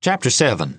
Chapter 7.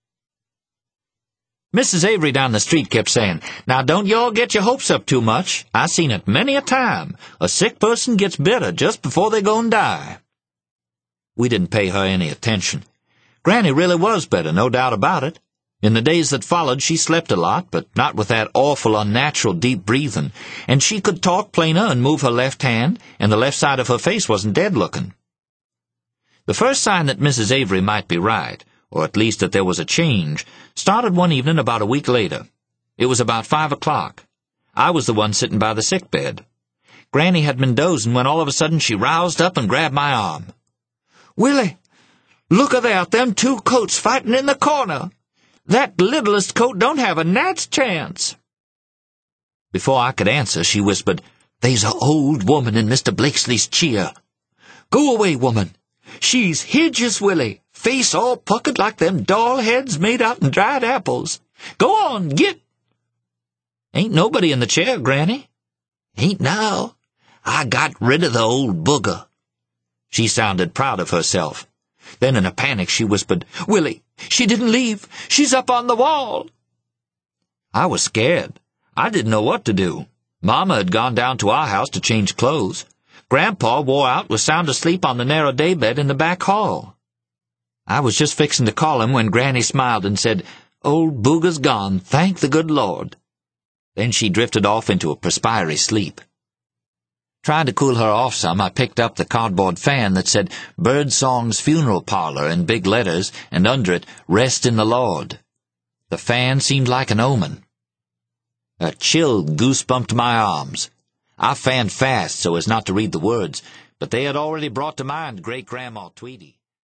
Mrs. Avery down the street kept saying, "Now don't you all get your hopes up too much. I seen it many a time. A sick person gets better just before they go and die." We didn't pay her any attention. Granny really was better, no doubt about it. In the days that followed, she slept a lot, but not with that awful, unnatural deep breathing, and she could talk plainer and move her left hand, and the left side of her face wasn't dead-looking. The first sign that Mrs. Avery might be right, or at least that there was a change, started one evening about a week later. It was about 5 o'clock. I was the one sitting by the sick bed. Granny had been dozing when all of a sudden she roused up and grabbed my arm. "Willie, look at them two coats fighting in the corner. That littlest coat don't have a gnat's chance." Before I could answer, she whispered, "They's a old woman in Mr. Blakesley's cheer. Go away, woman. She's hideous, Willie, face all puckered like them doll heads made out'n dried apples. Go on, git." "Ain't nobody in the chair, Granny." "Ain't now. I got rid of the old booger." She sounded proud of herself. Then in a panic she whispered, "Willie, she didn't leave. She's up on the wall." I was scared. I didn't know what to do. Mama had gone down to our house to change clothes. Grandpa, wore out, was sound asleep on the narrow daybed in the back hall. I was just fixing to call him when Granny smiled and said, "Old Booger's gone, thank the good Lord." Then she drifted off into a perspiry sleep. Trying to cool her off some, I picked up the cardboard fan that said Birdsong's Funeral Parlor in big letters, and under it, Rest in the Lord. The fan seemed like an omen. A chill goosebumped my arms. I fanned fast so as not to read the words, but they had already brought to mind Great-Grandma Tweedy.